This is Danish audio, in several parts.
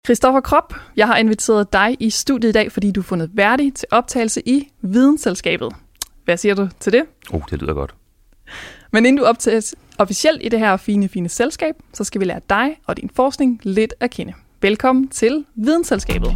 Christoffer Krop, jeg har inviteret dig i studiet i dag, fordi du er fundet værdig til optagelse i Vidensselskabet. Hvad siger du til det? Det lyder godt. Men inden du optages officielt i det her fine selskab, så skal vi lære dig og din forskning lidt at kende. Velkommen til Vidensselskabet.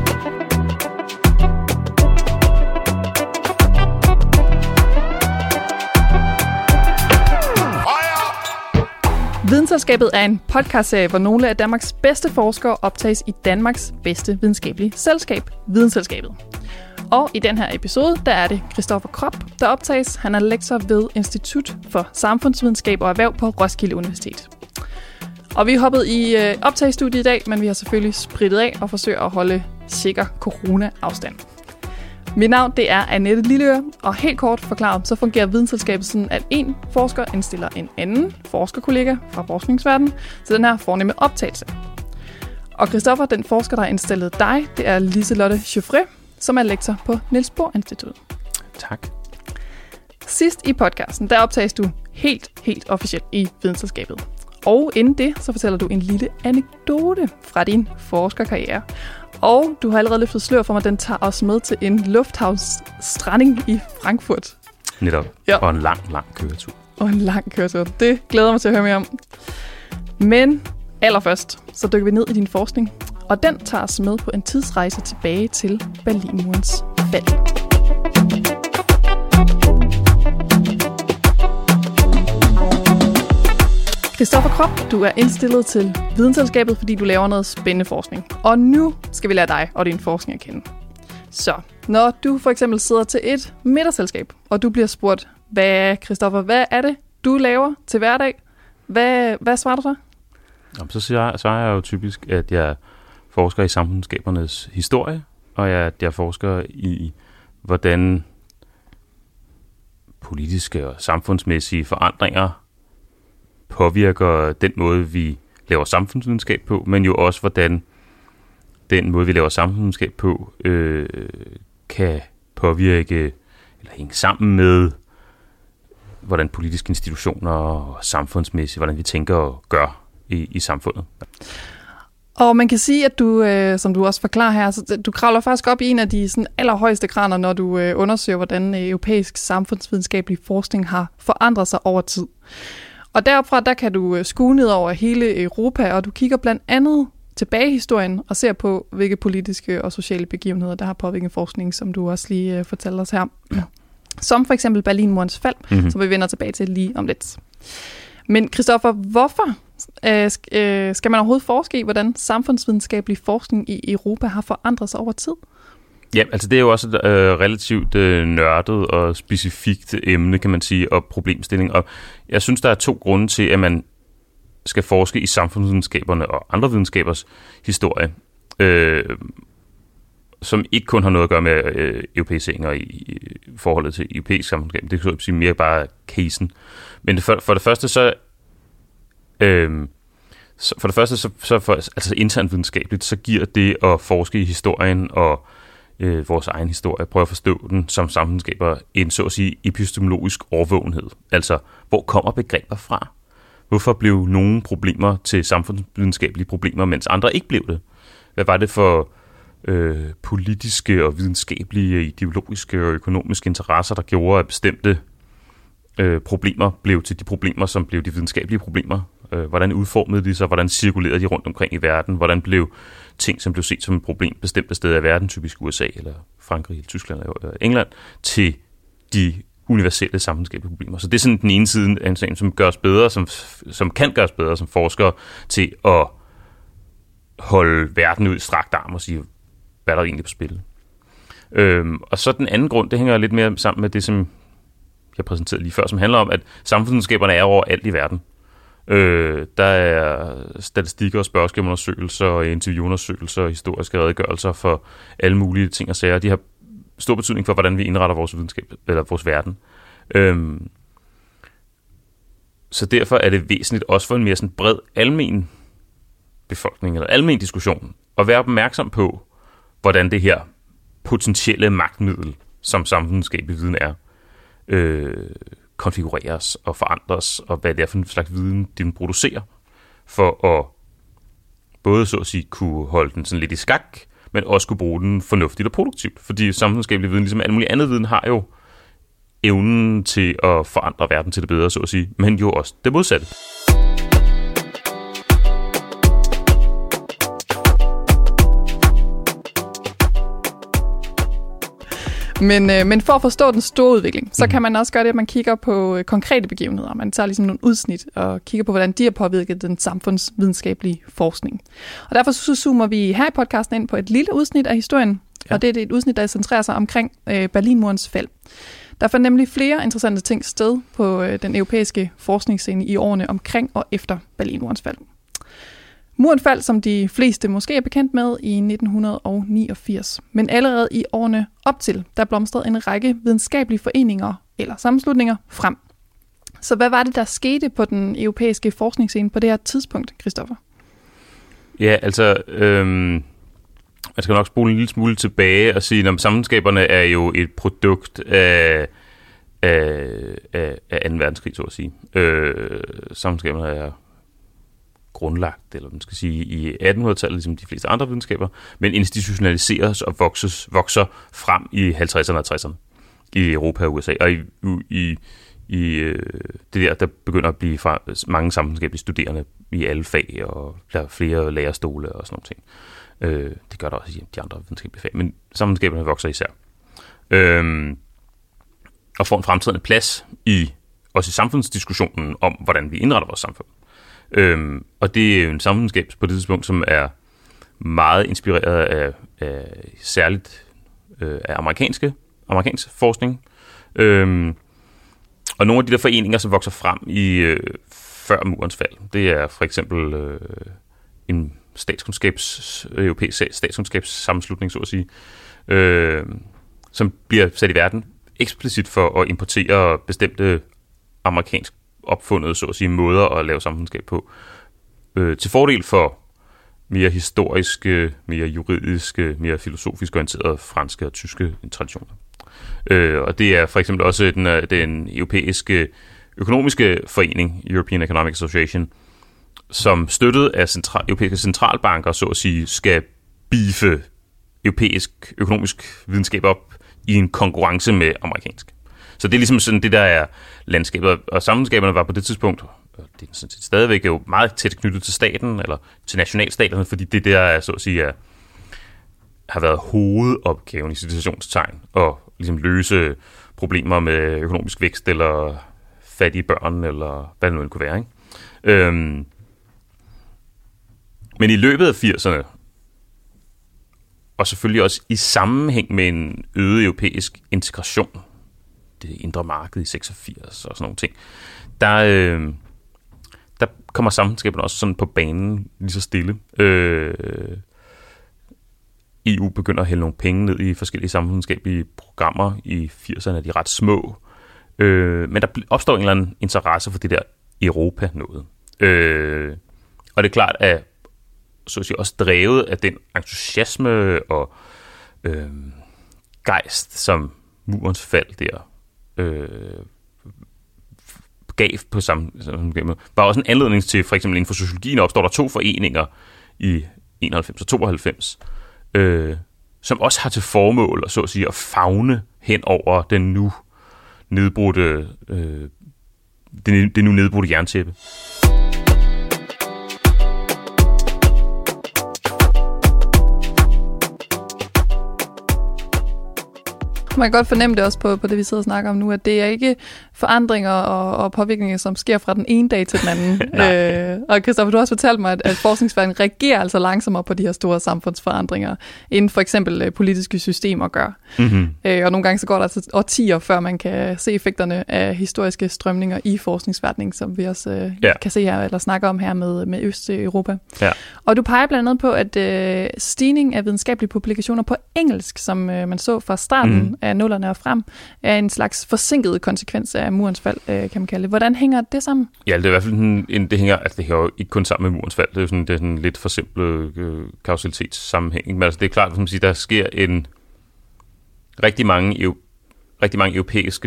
Vidensselskabet er en podcastserie, hvor nogle af Danmarks bedste forskere optages i Danmarks bedste videnskabelige selskab, Vidensselskabet. Og i den her episode, der er det Christoffer Krop, der optages. Han er lektor ved Institut for Samfundsvidenskab og Erhverv på Roskilde Universitet. Og vi er hoppet i optagestudiet i dag, men vi har selvfølgelig spritet af og forsøger at holde sikker corona-afstand. Mit navn det er Annette Lilleøre, og helt kort forklaret, så fungerer Vidensselskabet sådan, at en forsker indstiller en anden forskerkollega fra forskningsverdenen til den her fornemme optagelse. Og Christoffer, den forsker, der har indstillet dig, det er Liselotte Giuffre, som er lektor på Niels Bohr Instituttet. Tak. Sidst i podcasten, der optages du helt officielt i Vidensselskabet. Og inden det, så fortæller du en lille anekdote fra din forskerkarriere. Og du har allerede løftet slør for mig, den tager os med til en lufthavnsstranding i Frankfurt. Netop. Ja. Og en lang køretur. Det glæder mig til at høre mere om. Men allerførst, så dykker vi ned i din forskning. Og den tager os med på en tidsrejse tilbage til Berlinmurens fald. Christoffer Krop, du er indstillet til Vidensselskabet, fordi du laver noget spændende forskning. Og nu skal vi lære dig og din forskning at kende. Så, når du for eksempel sidder til et middagsselskab, og du bliver spurgt, hvad er det, du laver til hverdag? Hvad svarer du så? Jamen, så svarer jeg jo typisk, at jeg forsker i samfundsskabernes historie, og jeg forsker i, hvordan politiske og samfundsmæssige forandringer påvirker den måde, vi laver samfundsvidenskab på, men jo også, hvordan den måde, vi laver samfundsvidenskab på, kan påvirke eller hænge sammen med, hvordan politiske institutioner og samfundsmæssigt, hvordan vi tænker og gør i samfundet. Og man kan sige, at du, som du også forklarer her, så du kravler faktisk op i en af de sådan, allerhøjeste graner, når du undersøger, hvordan europæisk samfundsvidenskabelig forskning har forandret sig over tid. Og derfra, der kan du skue ned over hele Europa, og du kigger blandt andet tilbage i historien og ser på, hvilke politiske og sociale begivenheder, der har påvirket forskning, som du også lige fortalte os her. Som for eksempel Berlinmurens fald, som vi vender tilbage til lige om lidt. Men Christoffer, hvorfor skal man overhovedet forske i, hvordan samfundsvidenskabelig forskning i Europa har forandret sig over tid? Ja, altså det er jo også et relativt nørdet og specifikt emne, kan man sige, og problemstilling. Og jeg synes, der er 2 grunde til, at man skal forske i samfundsvidenskaberne og andre videnskabers historie, som ikke kun har noget at gøre med europæiseringer i forholdet til europæisk samfundsvidenskab. Det kan jeg sige mere bare casen. Men for det første så altså internt videnskabeligt, så giver det at forske i historien og vores egen historie, prøve at forstå den som samfundsskaber, en så at sige epistemologisk overvågenhed. Altså, hvor kommer begreber fra? Hvorfor blev nogle problemer til samfundsvidenskabelige problemer, mens andre ikke blev det? Hvad var det for politiske og videnskabelige, ideologiske og økonomiske interesser, der gjorde, at bestemte problemer blev til de problemer, som blev de videnskabelige problemer? Hvordan udformede de sig? Hvordan cirkulerede de rundt omkring i verden? Hvordan blev ting, som blev set som et problem bestemte steder i verden, typisk USA eller Frankrig, eller Tyskland eller England, til de universelle samfundsskabelige problemer? Så det er sådan den ene side af en sag, som gør os bedre, som kan gøres bedre som forskere til at holde verden ud i strakt arm og sige, hvad der er egentlig på spil. Og så den anden grund, det hænger lidt mere sammen med det, som jeg præsenterede lige før, som handler om, at samfundsvidenskaberne er overalt i verden. Der er statistikker og spørgeskemaundersøgelser og interviewundersøgelser og historiske redegørelser for alle mulige ting og sager. De har stor betydning for, hvordan vi indretter vores videnskab eller vores verden. Så derfor er det væsentligt også for en mere sådan bred almen befolkning eller almen diskussion at være opmærksom på, hvordan det her potentielle magtmiddel, som samfundsvidenskabelig viden er, konfigureres og forandres, og hvad det er for en slags viden, den producerer, for at både så at sige kunne holde den sådan lidt i skak, men også kunne bruge den fornuftigt og produktivt. Fordi samfundsvidenskabelig viden, ligesom al mulig andet viden, har jo evnen til at forandre verden til det bedre, så at sige, men jo også det modsatte. Men for at forstå den store udvikling, så kan man også gøre det, at man kigger på konkrete begivenheder. Man tager ligesom nogle udsnit og kigger på, hvordan de har påvirket den samfundsvidenskabelige forskning. Og derfor så zoomer vi her i podcasten ind på et lille udsnit af historien, og det er et udsnit, der centrerer sig omkring Berlinmurens fald. Der fandt nemlig flere interessante ting sted på den europæiske forskningsscene i årene omkring og efter Berlinmurens fald. Muren faldt, som de fleste måske er bekendt med, i 1989. Men allerede i årene op til, der blomstrede en række videnskabelige foreninger eller sammenslutninger frem. Så hvad var det, der skete på den europæiske forskningsscene på det her tidspunkt, Christoffer? Ja, altså, man skal nok spole en lille smule tilbage og sige, at sammenskaberne er jo et produkt af 2. verdenskrig, så at sige. Sammenskaberne er grundlagt, eller man skal sige, i 1800-tallet, ligesom de fleste andre videnskaber, men institutionaliseres og vokser frem i 50'erne og 60'erne i Europa og USA. Og i det der begynder at blive mange samfundsskabelige studerende i alle fag, og der er flere lærerstole og sådan nogle ting. Det gør der også i de andre videnskabelige fag, men samfundsskaberne vokser især. Og får en fremtrædende plads også i samfundsdiskussionen om, hvordan vi indretter vores samfund. Og det er jo en samfundsskab på det tidspunkt, som er meget inspireret af særligt af amerikansk forskning. Og nogle af de der foreninger, som vokser frem før murens fald, det er for eksempel en europæisk statskundskabssammenslutning, så at sige, som bliver sat i verden eksplicit for at importere bestemte amerikansk opfundet, så at sige, måder at lave samfundsskab på, til fordel for mere historiske, mere juridiske, mere filosofisk orienterede franske og tyske traditioner. Og det er for eksempel også den europæiske økonomiske forening, European Economic Association, som støttet af europæiske centralbanker, så at sige, skal beefe europæisk økonomisk videnskab op i en konkurrence med amerikansk. Så det er ligesom sådan det, der er landskabet. Og samfundsskaberne var på det tidspunkt, og det er sådan set stadigvæk, jo meget tæt knyttet til staten, eller til nationalstaterne, fordi det der er, så at sige, har været hovedopgaven i situationstegn, og ligesom løse problemer med økonomisk vækst, eller fattige børn, eller hvad det nu end kunne være. Ikke? Men i løbet af 80'erne, og selvfølgelig også i sammenhæng med en øget europæisk integration, det indre marked i 86 og sådan nogle ting, der kommer samfundsskaberne også sådan på banen lige så stille. EU begynder at hælde nogle penge ned i forskellige samfundsskabelige programmer. I 80'erne er de ret små. Men der opstår en eller anden interesse for det der Europa-noget. Og det er klart, at så at sige, også drevet af den entusiasme og gejst, som murens fald der gav på samfundsskabet, var også en anledning til, for eksempel inden for sociologien, opstår der 2 foreninger i 91 og 92, som også har til formål, så at sige, at favne hen over den nu nedbrudte, det nu nedbrudte jerntæppe. Man kan godt fornemme det også på det, vi sidder og snakker om nu, at det er ikke forandringer og påvirkninger, som sker fra den ene dag til den anden. Og Christoffer, du har også fortalt mig, at forskningsverdenen reagerer altså langsommere på de her store samfundsforandringer, end for eksempel politiske systemer gør. Mm-hmm. Og nogle gange så går der altså årtier, før man kan se effekterne af historiske strømninger i forskningsverdenen, som vi også kan se her, eller snakker om her med Østeuropa. Ja. Og du peger blandt andet på, at stigning af videnskabelige publikationer på engelsk, som man så fra starten af nullerne og frem, er en slags forsinket konsekvens af murens fald, kan man kalde det. Hvordan hænger det sammen? Ja, det er i hvert fald det hænger jo ikke kun sammen med murens fald. Det er jo sådan en lidt forsimplet kausalitetssammenhæng. Men altså, det er klart, at der sker rigtig mange europæiske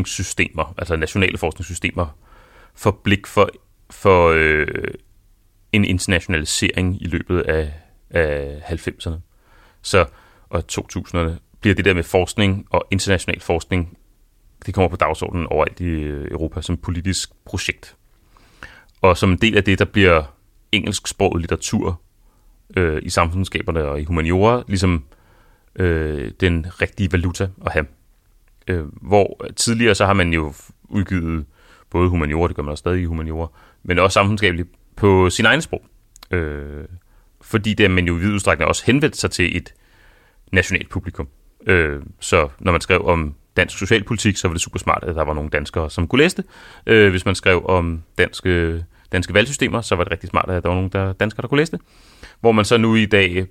forskningssystemer, altså nationale forskningssystemer, for blik for en internationalisering i løbet af 90'erne. Så og 2000'erne bliver det der med forskning og international forskning, det kommer på dagsordenen overalt i Europa som politisk projekt. Og som en del af det, der bliver engelsksproget litteratur i samfundsskaberne og i humaniora, ligesom den rigtige valuta at have. Hvor tidligere så har man jo udgivet både humaniora, det gør man også stadig i humaniora, men også samfundsskabeligt på sin egen sprog. Fordi det man jo i vid udstrækning også henvendt sig til et nationalt publikum. Så når man skrev om dansk socialpolitik, så var det super smart, at der var nogle danskere, som kunne læse det. Hvis man skrev om danske valgsystemer, så var det rigtig smart, at der var nogle danskere, der kunne læse det. Hvor man så nu i dag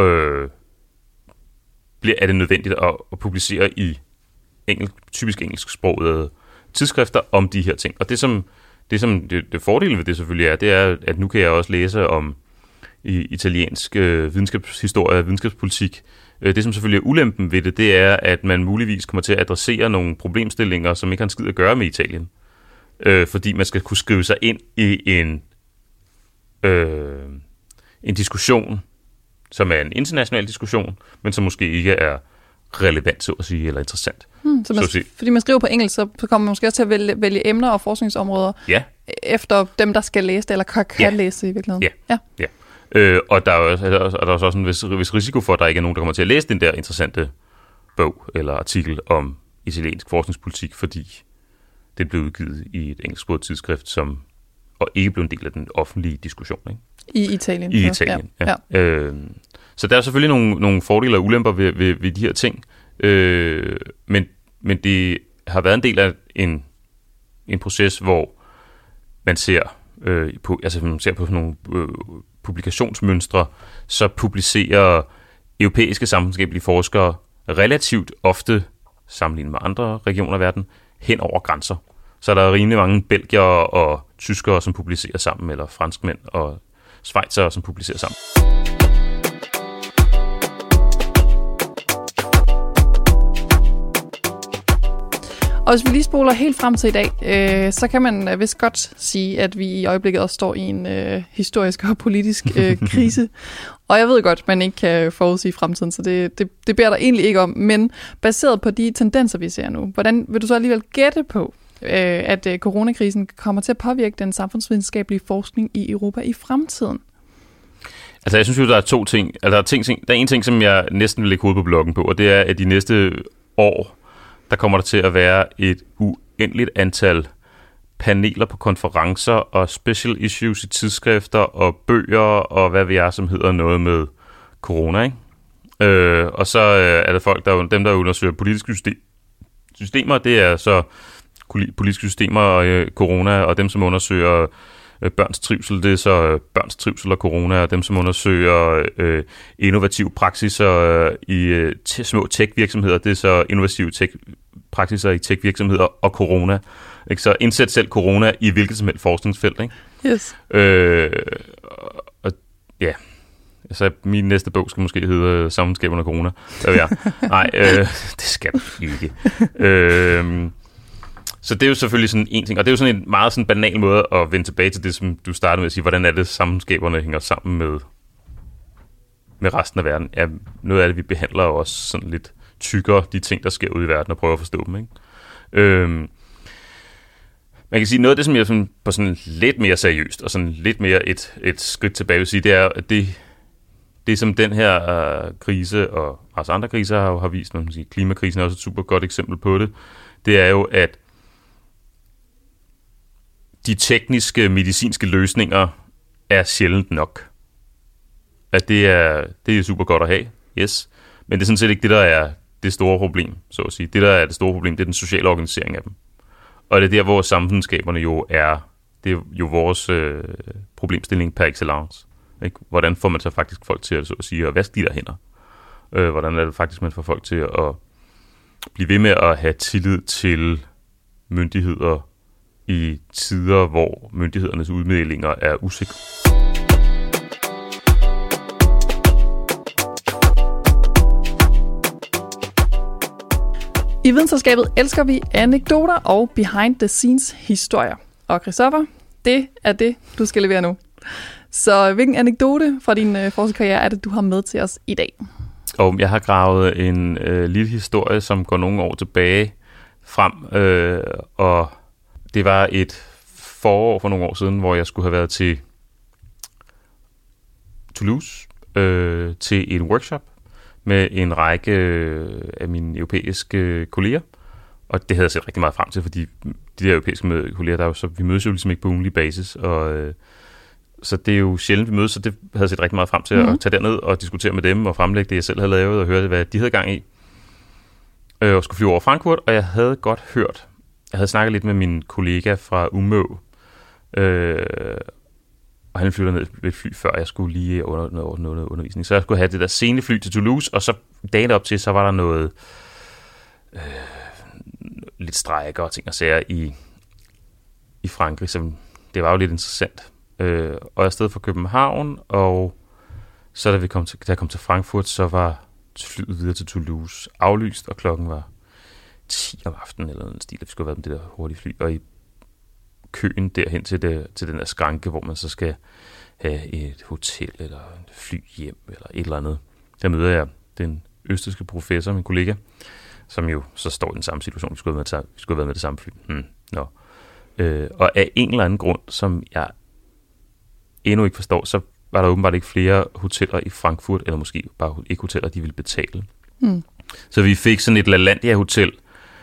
er det nødvendigt at publicere i typisk engelsksprogede tidsskrifter om de her ting. Og det fordelen ved det selvfølgelig er, det er, at nu kan jeg også læse om italiensk videnskabshistorie og videnskabspolitik. Det, som selvfølgelig er ulempen ved det, det er, at man muligvis kommer til at adressere nogle problemstillinger, som ikke har en skid at gøre med Italien. Fordi man skal kunne skrive sig ind i en diskussion, som er en international diskussion, men som måske ikke er relevant, så at sige, eller interessant. Fordi man skriver på engelsk, så kommer man måske også til at vælge emner og forskningsområder efter dem, der skal læse det, eller kan læse det i virkeligheden. Ja. Og der er også en vis risiko for, at der ikke er nogen, der kommer til at læse den der interessante bog eller artikel om italiensk forskningspolitik, fordi det blev udgivet i et engelsksproget tidsskrift, og ikke blev en del af den offentlige diskussion. Ikke? I Italien. I Italien, ja. Så der er selvfølgelig nogle fordele og ulemper ved de her ting, men det har været en del af en proces, hvor man ser på sådan nogle publikationsmønstre, så publicerer europæiske samfundsskabelige forskere relativt ofte, sammenlignet med andre regioner af verden, hen over grænser. Så der er rimelig mange belgiere og tyskere, som publicerer sammen, eller franskmænd og schweizere, som publicerer sammen. Og hvis vi lige spoler helt frem til i dag, så kan man vist godt sige, at vi i øjeblikket også står i en historisk og politisk krise. Og jeg ved godt, at man ikke kan forudsige fremtiden, så det beder der egentlig ikke om. Men baseret på de tendenser, vi ser nu, hvordan vil du så alligevel gætte på, at coronakrisen kommer til at påvirke den samfundsvidenskabelige forskning i Europa i fremtiden? Altså, jeg synes jo, der er to ting. Altså, der er en ting, som jeg næsten vil lægge hovedet på bloggen på, og det er, at de næste år, der kommer der til at være et uendeligt antal paneler på konferencer og special issues i tidsskrifter og bøger og hvad vi er, som hedder noget med corona, ikke? Og så er det folk, dem der undersøger politiske systemer, det er så politiske systemer og corona, og dem som undersøger børns trivsel, det er så børns trivsel og corona, og dem som undersøger innovative praksiser i små tech-virksomheder, det er så innovative praksiser i tech-virksomheder og corona. Ikke? Så indsæt selv corona i hvilket som helst forskningsfelt. Ikke? Yes. Og ja, så min næste bog skal måske hedde Samfundsskab under corona. Nej, det skal ikke. Så det er jo selvfølgelig sådan en ting, og det er jo sådan en meget sådan banal måde at vende tilbage til det, som du startede med at sige, hvordan er det, samfundsskaberne hænger sammen med resten af verden. Ja, noget af det, vi behandler også sådan lidt tykkere, de ting, der sker ude i verden, og prøver at forstå dem. Ikke? Man kan sige, noget af det, som jeg sådan, på sådan lidt mere seriøst, og sådan lidt mere et skridt tilbage vil sige, det er, at det som den her krise, og også andre kriser har vist, man kan sige, klimakrisen er også et super godt eksempel på det, det er jo, at de tekniske, medicinske løsninger er sjældent nok. At det er super godt at have, yes. Men det er sådan set ikke det, der er det store problem, så at sige. Det, der er det store problem, det er den sociale organisering af dem. Og det er der, hvor samfundsskaberne jo er, det er jo vores problemstilling per excellence. Ikke? Hvordan får man så faktisk folk til at, så at sige, at vaske de der hænder? Hvordan er det faktisk, man får folk til at blive ved med at have tillid til myndigheder i tider, hvor myndighedernes udmeldinger er usikre? I Videnselskabet elsker vi anekdoter og behind-the-scenes historier. Og Christoffer, det er det, du skal levere nu. Så hvilken anekdote fra din forskerkarriere er det, du har med til os i dag? Og jeg har gravet en lille historie, som går nogle år tilbage frem, og det var et forår for nogle år siden, hvor jeg skulle have været til Toulouse til en workshop med en række af mine europæiske kolleger. Og det havde jeg set rigtig meget frem til, fordi de der europæiske kolleger, der er jo så, vi mødes jo ligesom ikke på ugenlig basis, og så det er jo sjældent, vi mødes, så det havde jeg set rigtig meget frem til at tage derned og diskutere med dem og fremlægge det, jeg selv havde lavet, og høre, hvad de havde gang i. Og skulle flyve over Frankfurt, og jeg havde godt hørt, jeg havde snakket lidt med min kollega fra UMØ, og han flyttede ned ved et fly, før jeg skulle lige under noget undervisning. Så jeg skulle have det der sene fly til Toulouse, og så dagen op til, så var der noget lidt strejker og ting og sager i Frankrig, som det var jo lidt interessant. Og jeg er afsted fra København, og så da jeg kom til Frankfurt, så var flyet videre til Toulouse aflyst, og klokken var 10 om aftenen, eller en stil, at vi skulle have været med det der hurtige fly, og i køen derhen til den der skranke, hvor man så skal have et hotel, eller en fly hjem, eller et eller andet. Der møder jeg den østrigske professor, min kollega, som jo så står i den samme situation, vi skulle have været med det samme fly. Og af en eller anden grund, som jeg endnu ikke forstår, så var der åbenbart ikke flere hoteller i Frankfurt, eller måske bare ikke hoteller, de ville betale. Så vi fik sådan et LaLandia-hotel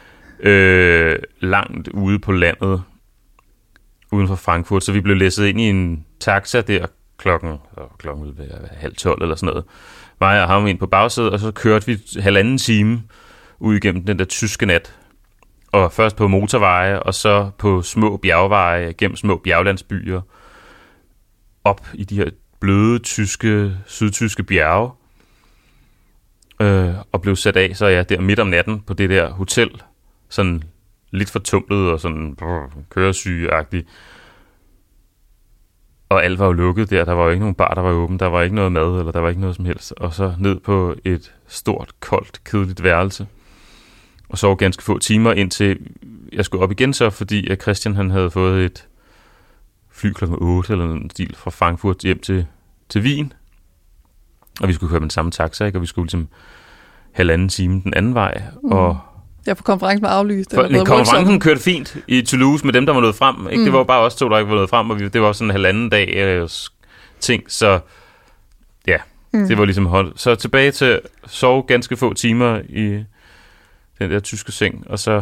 langt ude på landet, uden for Frankfurt, så vi blev læsset ind i en taxa der klokken ville være 11:30 eller sådan noget. Mig og ham ind på bagsædet, og så kørte vi 1,5 time ud igennem den der tyske nat. Og først på motorveje, og så på små bjergveje, gennem små bjerglandsbyer, op i de her bløde sydtyske bjerge, og blev sat af, så er jeg der midt om natten på det der hotel, sådan lidt fortumlet og sådan køresygeagtigt. Og alt var jo lukket der var jo ikke nogen bar, der var åben, der var ikke noget mad, eller der var ikke noget som helst. Og så ned på et stort, koldt, kedeligt værelse, og sov ganske få timer, indtil jeg skulle op igen så, fordi at Christian han havde fået et fly klokken 8 eller en stil fra Frankfurt hjem til Wien. Og vi skulle køre med den samme taxa, ikke? Og vi skulle ligesom 1,5 time den anden vej. Og ja, for konferencen var aflyst. Konferencen kørte fint i Toulouse med dem, der var nået frem. Ikke? Det var bare os to, der ikke var nået frem, og det var sådan en 1,5 dag ting. Så ja, det var ligesom holdt. Så tilbage til at sove ganske få timer i den der tyske seng, og så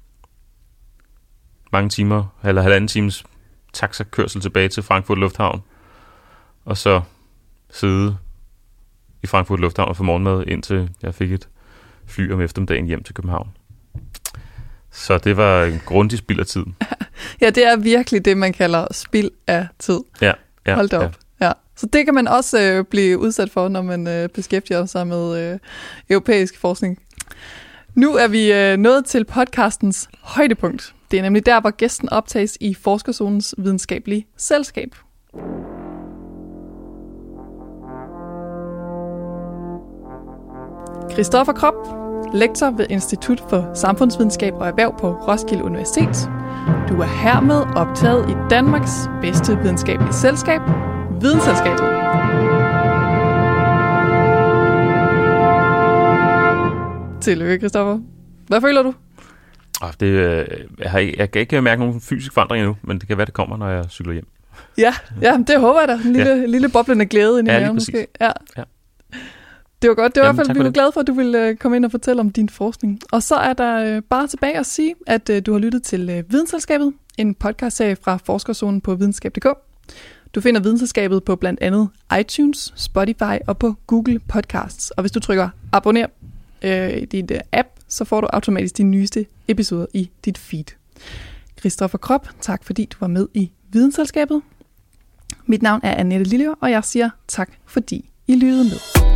mange timer, eller 1,5 times taxakørsel tilbage til Frankfurt Lufthavn, og så sidde i Frankfurt Lufthavn og få morgenmad, indtil jeg fik et fly om eftermiddagen hjem til København. Så det var en grundig spild af tid. Ja, det er virkelig det, man kalder spild af tid. Ja. Hold da op. Ja. Så det kan man også blive udsat for, når man beskæftiger sig med europæisk forskning. Nu er vi nået til podcastens højdepunkt. Det er nemlig der, hvor gæsten optages i Forskerzonens videnskabelige selskab. Christoffer Kropp, lektor ved Institut for Samfundsvidenskab og Erhverv på Roskilde Universitet. Du er hermed optaget i Danmarks bedste videnskabelige selskab, Videnselskabet. Tillykke, Christoffer. Hvad føler du? Jeg kan ikke mærke nogen fysisk forandring endnu, men det kan være, det kommer, når jeg cykler hjem. Ja, det håber jeg da. En lille boblende glæde ind i maven måske. Ja. Det var godt. Det var i hvert fald, vi var glade for, at du ville komme ind og fortælle om din forskning. Og så er der bare tilbage at sige, at du har lyttet til Videnselskabet, en podcastserie fra Forskerzonen på videnskab.dk. Du finder Videnselskabet på blandt andet iTunes, Spotify og på Google Podcasts. Og hvis du trykker abonner i din app, så får du automatisk de nyeste episoder i dit feed. Christoffer Kropp, tak fordi du var med i Videnselskabet. Mit navn er Annette Lilliør, og jeg siger tak fordi I lyttede med.